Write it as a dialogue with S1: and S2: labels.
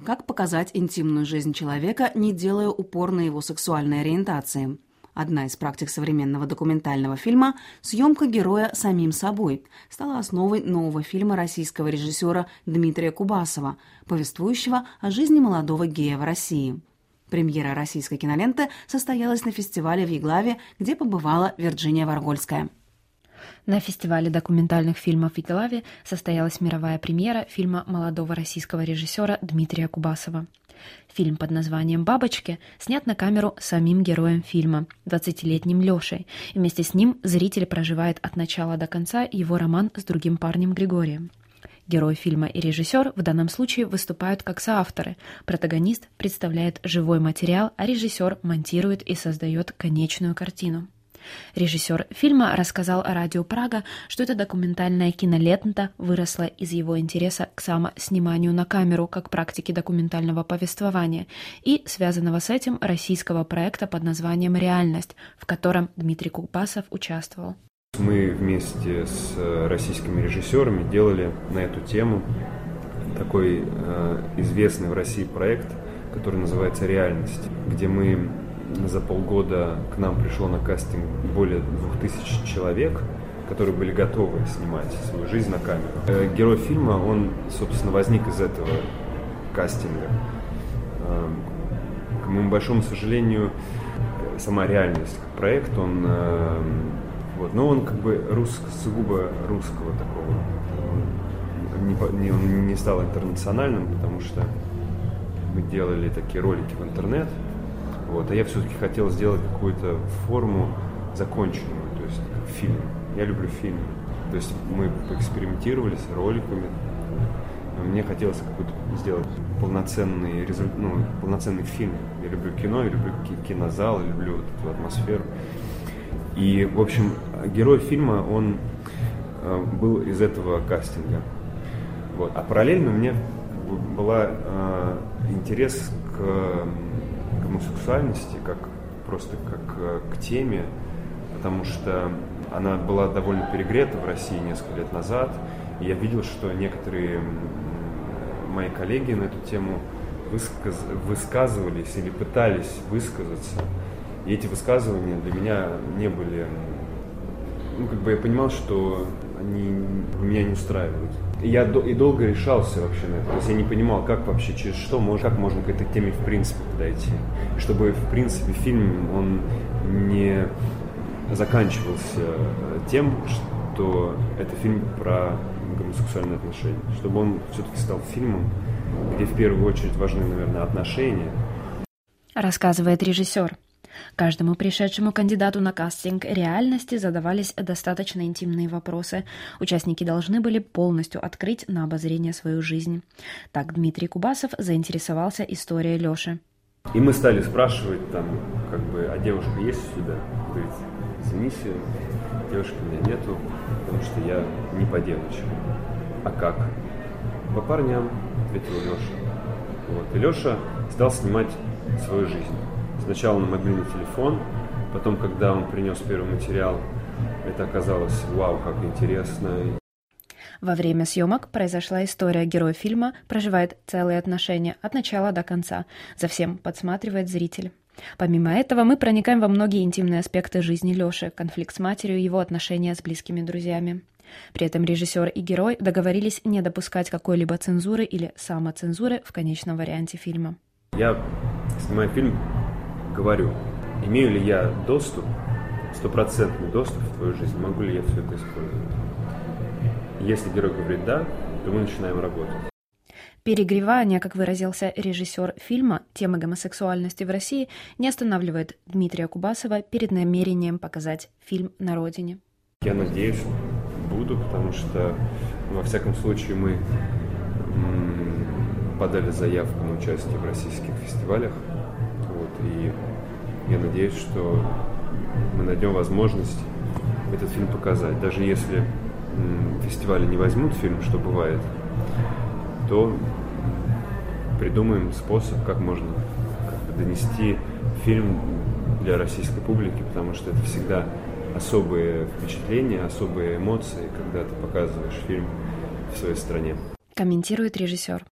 S1: Как показать интимную жизнь человека, не делая упор на его сексуальной ориентации? Одна из практик современного документального фильма – съемка героя самим собой – стала основой нового фильма российского режиссера Дмитрия Кубасова, повествующего о жизни молодого гея в России. Премьера российской киноленты состоялась на фестивале в Еглаве, где побывала Вирджиния Варгольская.
S2: На фестивале документальных фильмов в Еглаве состоялась мировая премьера фильма молодого российского режиссера Дмитрия Кубасова. Фильм под названием «Бабочки» снят на камеру самим героем фильма, 20-летним Лешей, и вместе с ним зритель проживает от начала до конца его роман с другим парнем Григорием. Герой фильма и режиссер в данном случае выступают как соавторы. Протагонист представляет живой материал, а режиссер монтирует и создает конечную картину. Режиссер фильма рассказал Радио Прага, что эта документальная кинолента выросла из его интереса к самосниманию на камеру как практике документального повествования и связанного с этим российского проекта под названием «Реальность», в котором Дмитрий Кубасов участвовал.
S3: Мы вместе с российскими режиссерами делали на эту тему такой известный в России проект, который называется «Реальность», где мы за полгода к нам пришло на кастинг более 2000 человек, которые были готовы снимать свою жизнь на камеру. Герой фильма, он, собственно, возник из этого кастинга. К моему большому сожалению, сама реальность, проект, он как бы сугубо русского такого. Он не стал интернациональным, потому что мы делали такие ролики в интернет. А я все-таки хотел сделать какую-то форму законченную, то есть фильм. Я люблю фильмы. То есть мы поэкспериментировали с роликами. Мне хотелось какой-то сделать полноценный фильм. Я люблю кино, я люблю кинозал, я люблю вот эту атмосферу. И, в общем, герой фильма, он был из этого кастинга. А параллельно у меня был интерес к гомосексуальности, как к теме, потому что она была довольно перегрета в России несколько лет назад, и я видел, что некоторые мои коллеги на эту тему высказывались или пытались высказаться, и эти высказывания для меня не были, я понимал, что они меня не устраивают. Я долго решался вообще на это. То есть я не понимал, как вообще, как можно к этой теме в принципе подойти. Чтобы, в принципе, фильм, он не заканчивался тем, что это фильм про гомосексуальные отношения. Чтобы он все-таки стал фильмом, где в первую очередь важны, наверное, отношения.
S2: Рассказывает режиссер. Каждому пришедшему кандидату на кастинг реальности задавались достаточно интимные вопросы. Участники должны были полностью открыть на обозрение свою жизнь. Так Дмитрий Кубасов заинтересовался историей Леши.
S3: И мы стали спрашивать а девушка есть у тебя? Говорит, извините, девушки у меня нету, потому что я не по девочкам. А как? По парням, ответил Леша. И Леша стал снимать свою жизнь. Сначала на мобильный телефон, потом, когда он принес первый материал, это оказалось, вау, как интересно.
S2: Во время съемок произошла история. Герой фильма проживает целые отношения от начала до конца. За всем подсматривает зритель. Помимо этого, мы проникаем во многие интимные аспекты жизни Леши, конфликт с матерью, его отношения с близкими друзьями. При этом режиссер и герой договорились не допускать какой-либо цензуры или самоцензуры в конечном варианте фильма.
S3: Я, снимая фильм, говорю, имею ли я стопроцентный доступ в твою жизнь, могу ли я все это использовать. Если герой говорит «да», то мы начинаем работать.
S2: Перегревание, как выразился режиссер фильма, темы гомосексуальности в России не останавливает Дмитрия Кубасова перед намерением показать фильм на родине.
S3: Я надеюсь, буду, потому что, во всяком случае, мы подали заявку на участие в российских фестивалях. И я надеюсь, что мы найдем возможность этот фильм показать. Даже если фестивали не возьмут фильм, что бывает, то придумаем способ, как можно донести фильм для российской публики, потому что это всегда особые впечатления, особые эмоции, когда ты показываешь фильм в своей стране.
S2: Комментирует режиссер.